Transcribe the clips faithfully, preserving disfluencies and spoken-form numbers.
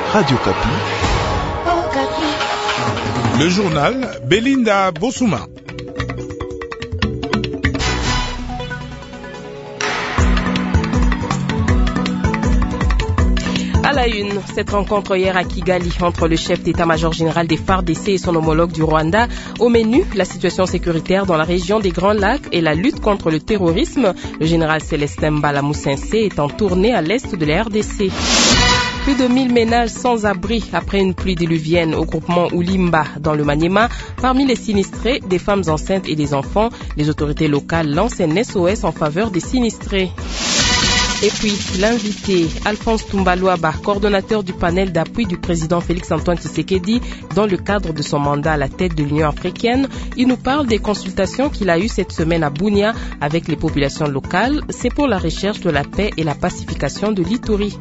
Radio Kapi. Le journal Belinda Bossouma. À la une, cette rencontre hier à Kigali entre le chef d'état-major général des F A R D C et son homologue du Rwanda. Au menu, la situation sécuritaire dans la région des Grands Lacs et la lutte contre le terrorisme. Le général Célestin Mbala Moussinse est en tournée à l'est de la R D C. Plus de mille ménages sans abri après une pluie diluvienne au groupement Oulimba dans le Maniema. Parmi les sinistrés, des femmes enceintes et des enfants. Les autorités locales lancent un S O S en faveur des sinistrés. Et puis, l'invité, Alphonse Toumbaloaba, coordonnateur du panel d'appui du président Félix-Antoine Tshisekedi, dans le cadre de son mandat à la tête de l'Union africaine. Il nous parle des consultations qu'il a eues cette semaine à Bunia avec les populations locales. C'est pour la recherche de la paix et la pacification de l'Ituri.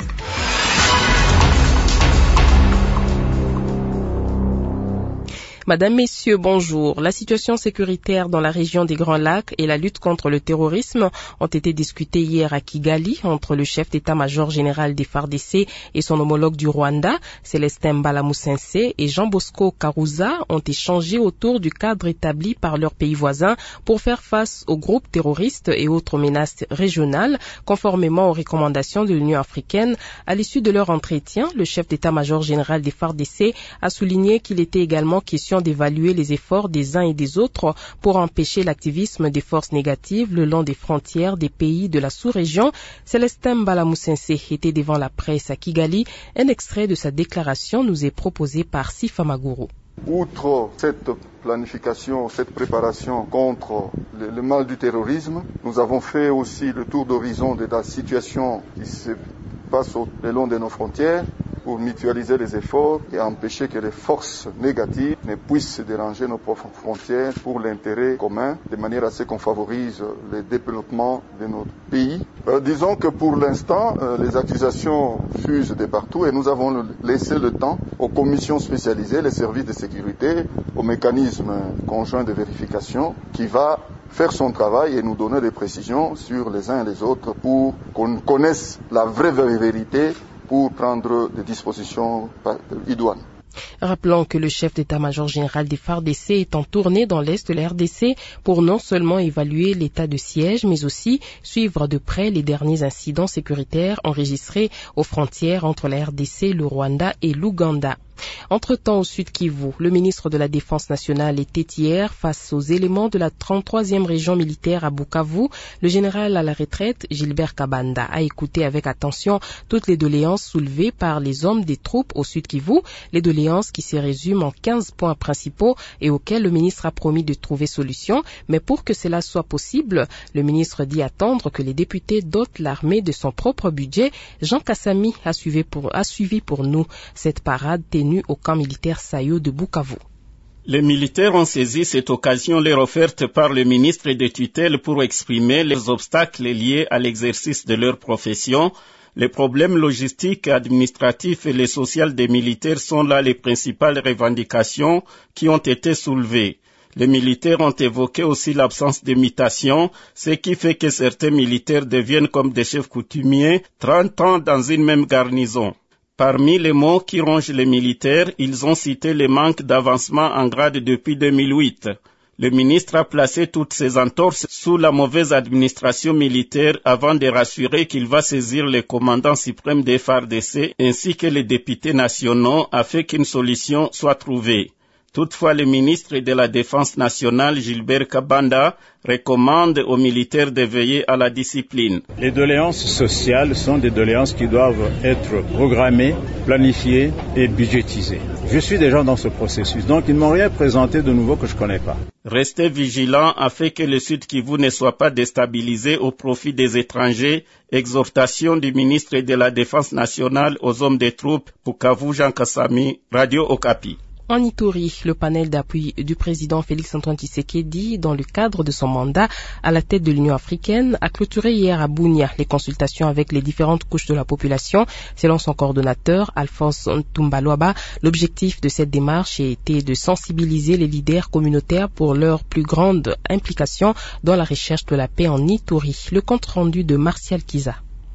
Madame, Messieurs, bonjour. La situation sécuritaire dans la région des Grands Lacs et la lutte contre le terrorisme ont été discutées hier à Kigali entre le chef d'état-major général des F A R D C et son homologue du Rwanda, Célestin Mbala Moussinse, et Jean Bosco Karouza ont échangé autour du cadre établi par leurs pays voisins pour faire face aux groupes terroristes et autres menaces régionales, conformément aux recommandations de l'Union africaine. À l'issue de leur entretien, le chef d'état-major général des F A R D C a souligné qu'il était également question d'évaluer les efforts des uns et des autres pour empêcher l'activisme des forces négatives le long des frontières des pays de la sous-région. Célestin Mbala Moussinse était devant la presse à Kigali. Un extrait de sa déclaration nous est proposé par Sifa Maguru. Outre cette planification, cette préparation contre le, le mal du terrorisme, nous avons fait aussi le tour d'horizon de la situation qui se passe au, le long de nos frontières pour mutualiser les efforts et empêcher que les forces négatives ne puissent déranger nos propres frontières pour l'intérêt commun, de manière à ce qu'on favorise le développement de notre pays. Euh, disons que pour l'instant, euh, les accusations fusent de partout et nous avons laissé le temps aux commissions spécialisées, les services de sécurité, au mécanisme conjoint de vérification qui va faire son travail et nous donner des précisions sur les uns et les autres pour qu'on connaisse la vraie vérité pour prendre des dispositions idoines. Rappelons que le chef d'état-major général des F A R D C est en tournée dans l'est de la R D C pour non seulement évaluer l'état de siège, mais aussi suivre de près les derniers incidents sécuritaires enregistrés aux frontières entre la R D C, le Rwanda et l'Ouganda. Entre-temps, au Sud Kivu, le ministre de la Défense nationale était hier face aux éléments de la trente-troisième région militaire à Bukavu. Le général à la retraite, Gilbert Kabanda, a écouté avec attention toutes les doléances soulevées par les hommes des troupes au Sud Kivu, les doléances qui se résument en quinze points principaux et auxquels le ministre a promis de trouver solution. Mais pour que cela soit possible, le ministre dit attendre que les députés dotent l'armée de son propre budget. Jean Kassami a suivi pour, a suivi pour nous cette parade tenue au camp militaire Sayo de Bukavu. Les militaires ont saisi cette occasion leur offerte par le ministre de tutelle pour exprimer les obstacles liés à l'exercice de leur profession. Les problèmes logistiques, administratifs et les sociaux des militaires sont là les principales revendications qui ont été soulevées. Les militaires ont évoqué aussi l'absence de mutation, ce qui fait que certains militaires deviennent comme des chefs coutumiers trente ans dans une même garnison. Parmi les mots qui rongent les militaires, ils ont cité le manque d'avancement en grade depuis deux mille huit. Le ministre a placé toutes ces entorses sous la mauvaise administration militaire avant de rassurer qu'il va saisir le commandant suprême des F A R D C ainsi que les députés nationaux afin qu'une solution soit trouvée. Toutefois, le ministre de la Défense nationale, Gilbert Kabanda, recommande aux militaires de veiller à la discipline. Les doléances sociales sont des doléances qui doivent être programmées, planifiées et budgétisées. Je suis déjà dans ce processus, donc ils ne m'ont rien présenté de nouveau que je ne connais pas. Restez vigilants afin que le Sud Kivu ne soit pas déstabilisé au profit des étrangers. Exhortation du ministre de la Défense nationale aux hommes des troupes, Bukavu, Jean Kassami, Radio Okapi. En Ituri, le panel d'appui du président Félix-Antoine Tshisekedi, dans le cadre de son mandat à la tête de l'Union africaine, a clôturé hier à Bunia les consultations avec les différentes couches de la population. Selon son coordonnateur, Alphonse Toumbaloaba, l'objectif de cette démarche a été de sensibiliser les leaders communautaires pour leur plus grande implication dans la recherche de la paix en Ituri. Le compte rendu de Martial Kiza.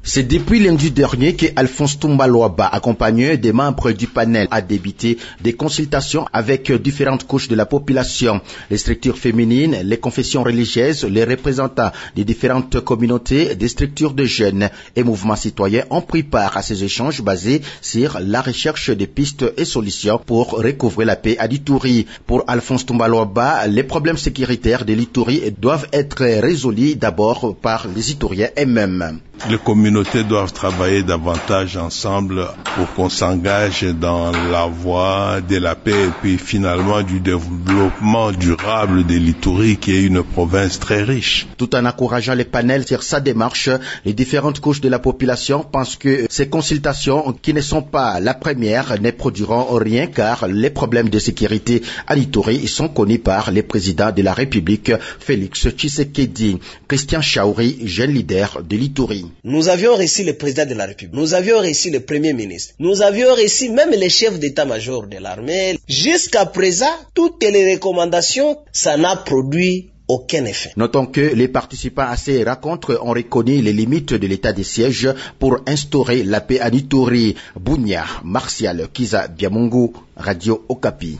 C'est depuis lundi dernier que Alphonse Toumba-Loaba, accompagné des membres du panel, a débuté des consultations avec différentes couches de la population, les structures féminines, les confessions religieuses, les représentants des différentes communautés, des structures de jeunes et mouvements citoyens ont pris part à ces échanges basés sur la recherche des pistes et solutions pour recouvrer la paix à l'Ituri. Pour Alphonse Toumba-Loaba, les problèmes sécuritaires de l'Ituri doivent être résolus d'abord par les Ituriens eux-mêmes. Les communautés doivent travailler davantage ensemble pour qu'on s'engage dans la voie de la paix et puis finalement du développement durable de l'Ituri qui est une province très riche. Tout en encourageant les panels sur sa démarche, les différentes couches de la population pensent que ces consultations, qui ne sont pas la première, ne produiront rien car les problèmes de sécurité à l'Ituri sont connus par le président de la République, Félix Tshisekedi. Christian Chaouri, jeune leader de l'Ituri. Nous avions reçu le président de la République, nous avions reçu le premier ministre, nous avions reçu même les chefs d'état-major de l'armée. Jusqu'à présent, toutes les recommandations, ça n'a produit aucun effet. Notons que les participants à ces rencontres ont reconnu les limites de l'état de siège pour instaurer la paix à l'Ituri. Bounia, Martial, Kiza Biamungu, Radio Okapi.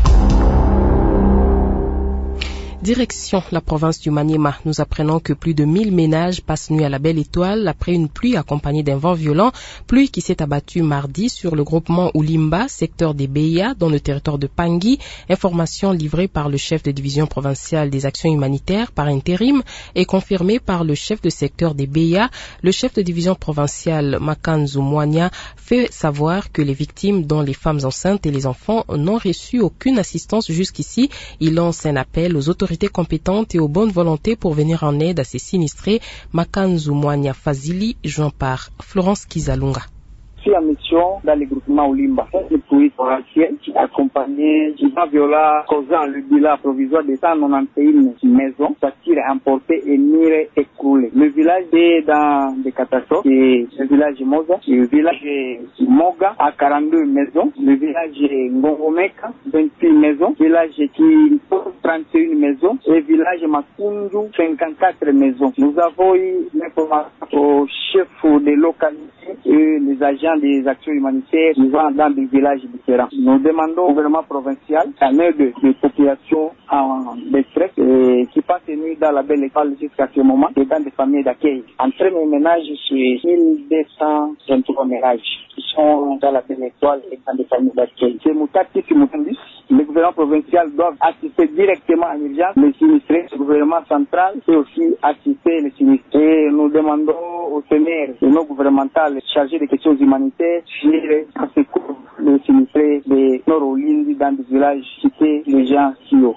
Direction la province du Maniema. Nous apprenons que plus de mille ménages passent nuit à la Belle Étoile après une pluie accompagnée d'un vent violent, pluie qui s'est abattue mardi sur le groupement Oulimba, secteur des Beya, dans le territoire de Pangui. Information livrée par le chef de division provinciale des actions humanitaires par intérim et confirmée par le chef de secteur des Beya. Le chef de division provinciale Makanzu Mwania fait savoir que les victimes, dont les femmes enceintes et les enfants, n'ont reçu aucune assistance jusqu'ici. Il lance un appel aux autorités compétentes et aux bonnes volontés pour venir en aide à ces sinistrés. Makanzu Mwania Fazili, joint par Florence Kizalunga. La mission dans le groupement Oulimba, le police forestier accompagné du vent violent causant le bilan provisoire de cent quatre-vingt-onze maisons, satire importées et mire écroulées. Le village est dans des catastrophes, c'est le village Moza, le village Moga à quarante-deux maisons, le village Ngongomeka, vingt-huit maisons, le village Kimpo, trente et une maisons, et le village Makundu, cinquante-quatre maisons. Nous avons eu l'information au chef des localités et les agents des actions humanitaires vivant dans des villages différents. Nous demandons au gouvernement provincial en aide des populations en détresse qui passent une nuit dans la Belle Étoile jusqu'à ce moment et dans des familles d'accueil. En termes de ménages, c'est mille deux cent vingt-trois ménages qui sont dans la Belle Étoile et dans des familles d'accueil. C'est Moutati qui Moutandis. Le gouvernement provincial doit assister directement en urgence les sinistrés. Le gouvernement central peut aussi assister les sinistrés. Nous demandons aux ténèbres et nos gouvernementales chargés des questions humanitaires à secours les sinistrés des Nord-Olindi dans des villages cités les gens Sio.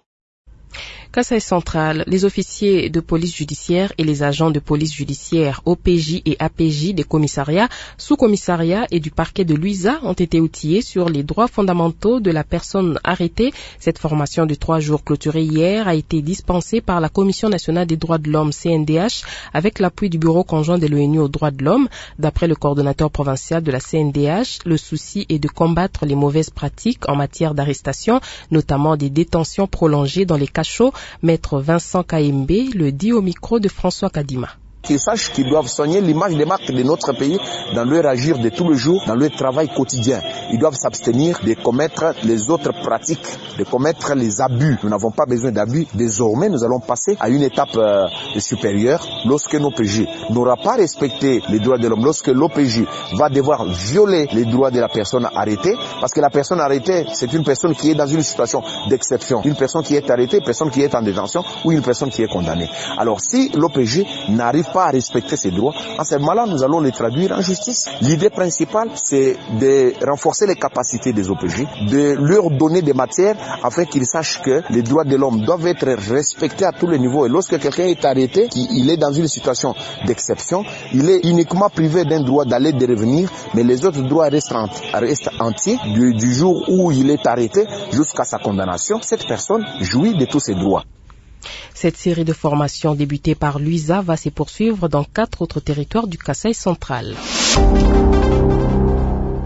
Kasaï central, les officiers de police judiciaire et les agents de police judiciaire O P J et A P J des commissariats, sous-commissariats et du parquet de Luisa ont été outillés sur les droits fondamentaux de la personne arrêtée. Cette formation de trois jours clôturée hier a été dispensée par la Commission nationale des droits de l'homme C N D H avec l'appui du Bureau conjoint de l'ONU aux droits de l'homme. D'après le coordonnateur provincial de la C N D H, le souci est de combattre les mauvaises pratiques en matière d'arrestation, notamment des détentions prolongées dans les cachots. Maître Vincent Kaembe le dit au micro de François Kadima. Qu'ils sachent qu'ils doivent soigner l'image des marques de notre pays dans leur agir de tous les jours, dans leur travail quotidien. Ils doivent s'abstenir de commettre les autres pratiques, de commettre les abus. Nous n'avons pas besoin d'abus. Désormais, nous allons passer à une étape euh, supérieure lorsque l'O P J n'aura pas respecté les droits de l'homme, lorsque l'O P J va devoir violer les droits de la personne arrêtée, parce que la personne arrêtée, c'est une personne qui est dans une situation d'exception. Une personne qui est arrêtée, une personne qui est en détention ou une personne qui est condamnée. Alors si l'O P J n'arrive pas à respecter ces droits, en ce moment-là, nous allons les traduire en justice. L'idée principale, c'est de renforcer les capacités des O P J, de leur donner des matières afin qu'ils sachent que les droits de l'homme doivent être respectés à tous les niveaux. Et lorsque quelqu'un est arrêté, il est dans une situation d'exception, il est uniquement privé d'un droit d'aller et de revenir, mais les autres droits restent, restent entiers du, du jour où il est arrêté jusqu'à sa condamnation. Cette personne jouit de tous ses droits. Cette série de formations débutée par Luisa va se poursuivre dans quatre autres territoires du Kasaï central.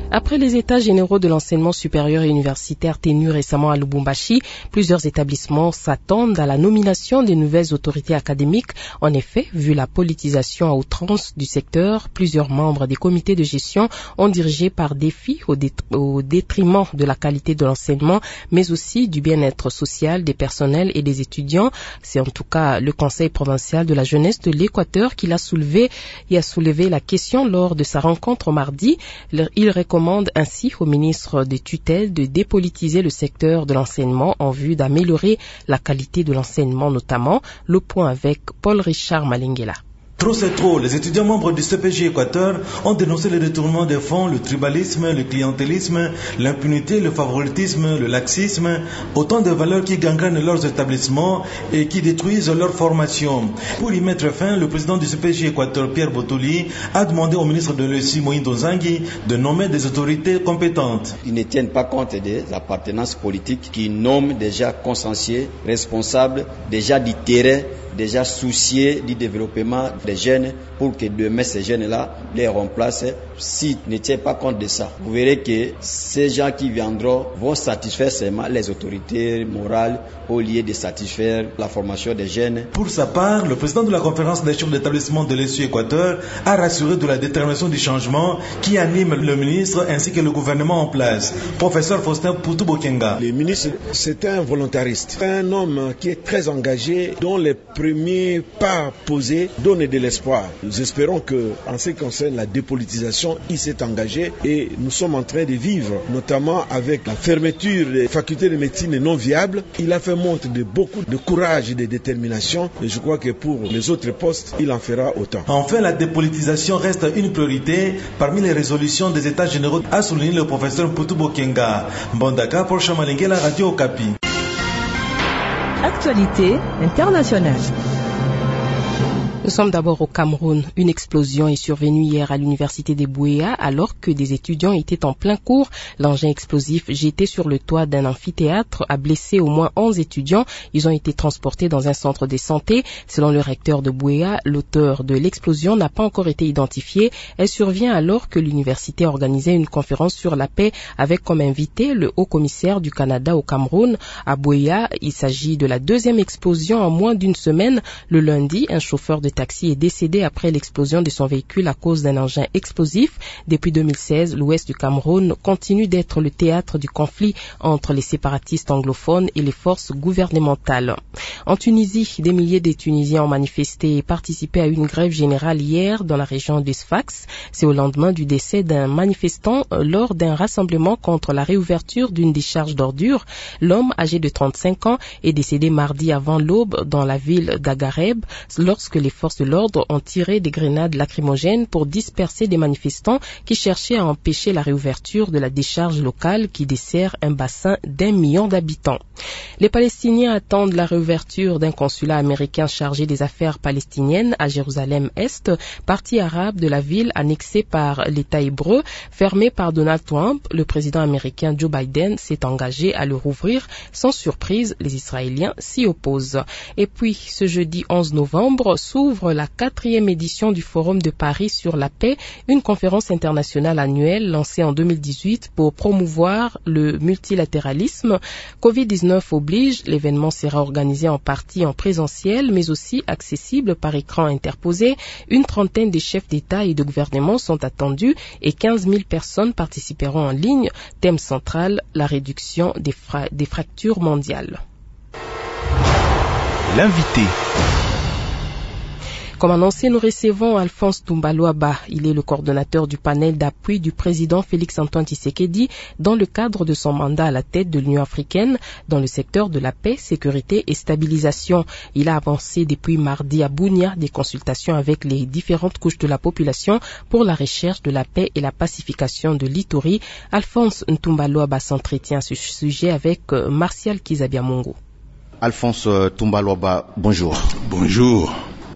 Après les états généraux de l'enseignement supérieur et universitaire tenus récemment à Lubumbashi, plusieurs établissements s'attendent à la nomination des nouvelles autorités académiques. En effet, vu la politisation à outrance du secteur, plusieurs membres des comités de gestion ont dirigé par défi au, dé- au détriment de la qualité de l'enseignement, mais aussi du bien-être social des personnels et des étudiants. C'est en tout cas le Conseil provincial de la jeunesse de l'Équateur qui l'a soulevé et a soulevé la question lors de sa rencontre mardi. Il recommande ainsi au ministre des tutelles de dépolitiser le secteur de l'enseignement en vue d'améliorer la qualité de l'enseignement notamment. Le point avec Paul-Richard Malingela. Trop c'est trop. Les étudiants membres du C P J Équateur ont dénoncé le détournement des fonds, le tribalisme, le clientélisme, l'impunité, le favoritisme, le laxisme, autant de valeurs qui gangrènent leurs établissements et qui détruisent leur formation. Pour y mettre fin, le président du C P J Équateur, Pierre Botoli, a demandé au ministre de l'E S I, Moïse Nzangi, de nommer des autorités compétentes. Ils ne tiennent pas compte des appartenances politiques qui nomment déjà consciencieux, responsables, déjà du terrain, déjà souciés du développement des jeunes pour que demain ces jeunes-là les remplacent. S'ils ne tiennent pas compte de ça, vous verrez que ces gens qui viendront vont satisfaire seulement les autorités morales au lieu de satisfaire la formation des jeunes. Pour sa part, le président de la conférence des chefs d'établissement de l'E S U Équateur a rassuré de la détermination du changement qui anime le ministre ainsi que le gouvernement en place. Professeur Faustin Poutou-Bokenga. Le ministre, c'est un volontariste, c'est un homme qui est très engagé, dont les premiers pas posés donnent de l'espoir. Nous espérons que, en ce qui concerne la dépolitisation, il s'est engagé et nous sommes en train de vivre, notamment avec la fermeture des facultés de médecine non viables. Il a fait montre de beaucoup de courage et de détermination et je crois que pour les autres postes, il en fera autant. Enfin, la dépolitisation reste une priorité parmi les résolutions des États généraux, a souligné le professeur Poutou Bokenga. Bondaka pour Chamalingue, la radio Okapi. Actualité internationale. Nous sommes d'abord au Cameroun. Une explosion est survenue hier à l'université de Bouéa alors que des étudiants étaient en plein cours. L'engin explosif jeté sur le toit d'un amphithéâtre a blessé au moins onze étudiants. Ils ont été transportés dans un centre de santé. Selon le recteur de Bouéa, l'auteur de l'explosion n'a pas encore été identifié. Elle survient alors que l'université organisait une conférence sur la paix avec comme invité le haut-commissaire du Canada au Cameroun. À Bouéa, il s'agit de la deuxième explosion en moins d'une semaine. Le lundi, un chauffeur de taxi est décédé après l'explosion de son véhicule à cause d'un engin explosif. Depuis deux mille seize, l'ouest du Cameroun continue d'être le théâtre du conflit entre les séparatistes anglophones et les forces gouvernementales. En Tunisie, des milliers de Tunisiens ont manifesté et participé à une grève générale hier dans la région de Sfax. C'est au lendemain du décès d'un manifestant lors d'un rassemblement contre la réouverture d'une décharge d'ordures. L'homme, âgé de trente-cinq ans, est décédé mardi avant l'aube dans la ville d'Agareb lorsque les forces de l'ordre ont tiré des grenades lacrymogènes pour disperser des manifestants qui cherchaient à empêcher la réouverture de la décharge locale qui dessert un bassin d'un million d'habitants. Les Palestiniens attendent la réouverture d'un consulat américain chargé des affaires palestiniennes à Jérusalem-Est, partie arabe de la ville annexée par l'État hébreu. Fermé par Donald Trump, le président américain Joe Biden s'est engagé à le rouvrir. Sans surprise, les Israéliens s'y opposent. Et puis, ce jeudi onze novembre, s'ouvre la quatrième édition du Forum de Paris sur la paix, une conférence internationale annuelle lancée en deux mille dix-huit pour promouvoir le multilatéralisme. covid dix-neuf oblige, l'événement sera organisé en partie en présentiel, mais aussi accessible par écran interposé. Une trentaine de chefs d'État et de gouvernement sont attendus et quinze mille personnes participeront en ligne. Thème central, la réduction des, fra- des fractures mondiales. L'invité. Comme annoncé, nous recevons Alphonse Toumbaloaba. Il est le coordonnateur du panel d'appui du président Félix-Antoine Tshisekedi dans le cadre de son mandat à la tête de l'Union africaine dans le secteur de la paix, sécurité et stabilisation. Il a avancé depuis mardi à Bunia des consultations avec les différentes couches de la population pour la recherche de la paix et la pacification de l'Ituri. Alphonse Toumbaloaba s'entretient à ce sujet avec Martial Kizabiamongo. Alphonse Toumbaloaba, bonjour. Bonjour.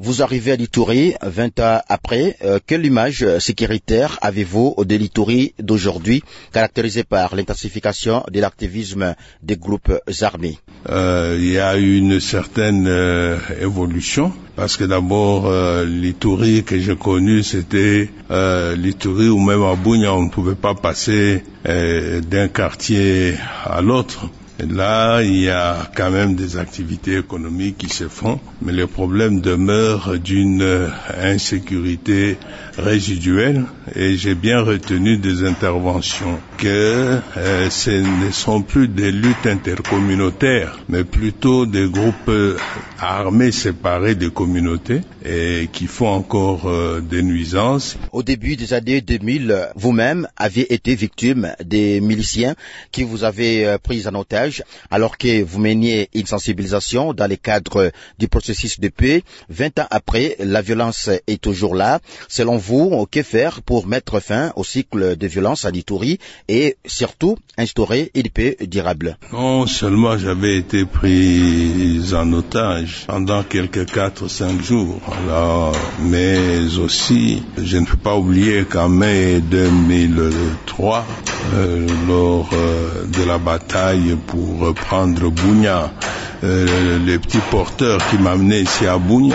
Vous arrivez à l'Ituri vingt ans après. Euh, quelle image sécuritaire avez-vous de l'Ituri d'aujourd'hui, caractérisé par l'intensification de l'activisme des groupes armés? Euh, il y a eu une certaine euh, évolution, parce que d'abord, euh, l'Ituri que j'ai connu, c'était euh, l'Ituri où même à Bunia, on ne pouvait pas passer euh, d'un quartier à l'autre. Là, il y a quand même des activités économiques qui se font, mais le problème demeure d'une insécurité résiduelle, et j'ai bien retenu des interventions que euh, ce ne sont plus des luttes intercommunautaires, mais plutôt des groupes armés séparés des communautés et qui font encore euh, des nuisances. Au début des années deux mille, vous-même aviez été victime des miliciens qui vous avaient euh, pris en otage, alors que vous meniez une sensibilisation dans le cadre du processus de paix. Vingt ans après, la violence est toujours là. Selon vous, que faire pour mettre fin au cycle de violence à l'Ituri et surtout instaurer une paix durable? Non seulement j'avais été pris en otage pendant quelques quatre ou cinq jours, alors, mais aussi, je ne peux pas oublier qu'en mai deux mille trois, euh, lors euh, de la bataille pour prendre Bunia, euh, les petits porteurs qui m'amenaient ici à Bunia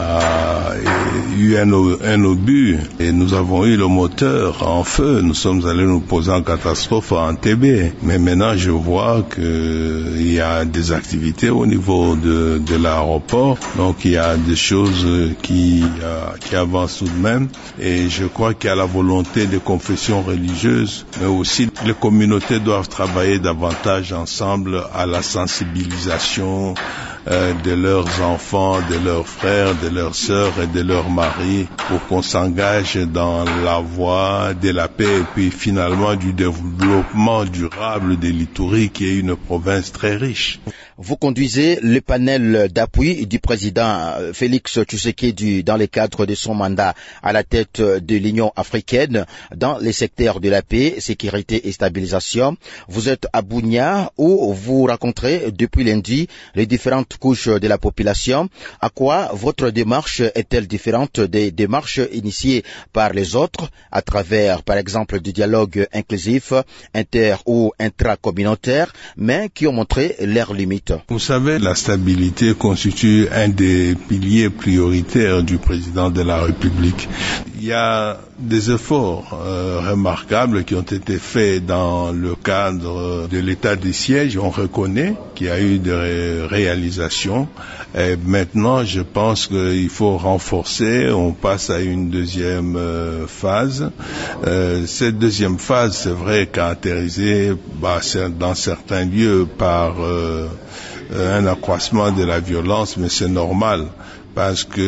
a eu un, un obus et nous avons eu le moteur en feu. Nous sommes allés nous poser en catastrophe en T B. Mais maintenant, je vois qu'il y a des activités au niveau de, de l'aéroport. Donc, il y a des choses qui, euh, qui avancent tout de même. Et je crois qu'il y a la volonté des confessions religieuses, mais aussi les communautés doivent travailler davantage ensemble à la sensibilisation euh, de leurs enfants, de leurs frères, de leurs sœurs et de leurs maris pour qu'on s'engage dans la voie de la paix et puis finalement du développement durable de l'Ituri qui est une province très riche. Vous conduisez le panel d'appui du président Félix Tshisekedi dans le cadre de son mandat à la tête de l'Union africaine dans les secteurs de la paix, sécurité et stabilisation. Vous êtes à Bunia où vous rencontrez depuis lundi les différentes couches de la population. À quoi votre démarche est-elle différente des démarches initiées par les autres à travers, par exemple, du dialogue inclusif, inter ou intracommunautaire, mais qui ont montré leurs limites? Vous savez, la stabilité constitue un des piliers prioritaires du président de la République. Il y a des efforts euh, remarquables qui ont été faits dans le cadre de l'état de siège. On reconnaît qu'il y a eu des ré- réalisations. Et maintenant, je pense qu'il faut renforcer. On passe à une deuxième euh, phase. Euh, cette deuxième phase, c'est vrai, caractérisée bah, dans certains lieux par euh, un accroissement de la violence, mais c'est normal. Parce que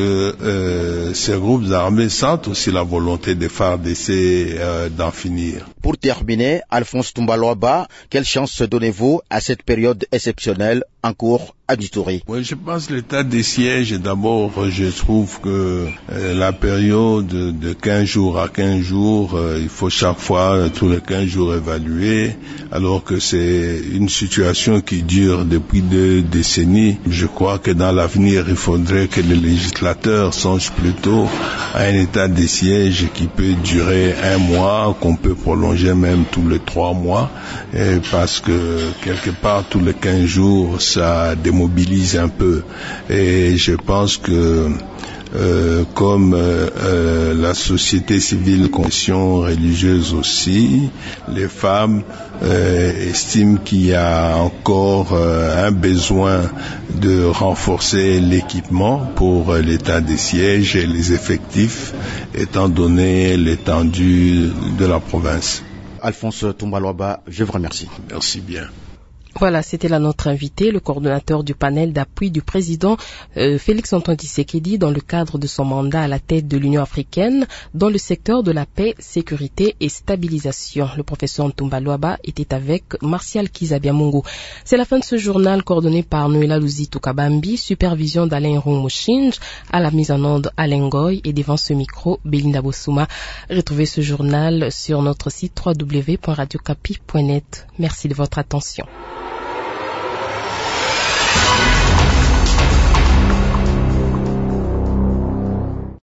euh, ces groupes armés sentent aussi la volonté des F A R D C euh, d'en finir. Pour terminer, Alphonse Toumbaloaba, quelle chance donnez-vous à cette période exceptionnelle en cours à l'Ituri? Oui, je pense que l'état des sièges, d'abord, je trouve que euh, la période de quinze jours à quinze jours, euh, il faut chaque fois, euh, tous les quinze jours, évaluer, alors que c'est une situation qui dure depuis deux décennies. Je crois que dans l'avenir, il faudrait que les législateurs songent plutôt à un état des sièges qui peut durer un mois, qu'on peut prolonger même tous les trois mois, et parce que quelque part, tous les quinze jours, ça démobilise un peu. Et je pense que Euh, comme euh, euh, la société civile, confession religieuse aussi, les femmes euh, estiment qu'il y a encore euh, un besoin de renforcer l'équipement pour euh, l'état des sièges et les effectifs, étant donné l'étendue de la province. Alphonse Toumbaloaba, je vous remercie. Merci bien. Voilà, c'était là notre invité, le coordonnateur du panel d'appui du président euh, Félix Antoine Tshisekedi dans le cadre de son mandat à la tête de l'Union africaine dans le secteur de la paix, sécurité et stabilisation. Le professeur Toumbaloaba était avec Martial Kizabiamungu. C'est la fin de ce journal coordonné par Noëlla Luzitou Kabambi, supervision d'Alain Roumouchinj, à la mise en onde Alain Goy et devant ce micro Belinda Bossouma. Retrouvez ce journal sur notre site w w w point radio capi point net. Merci de votre attention.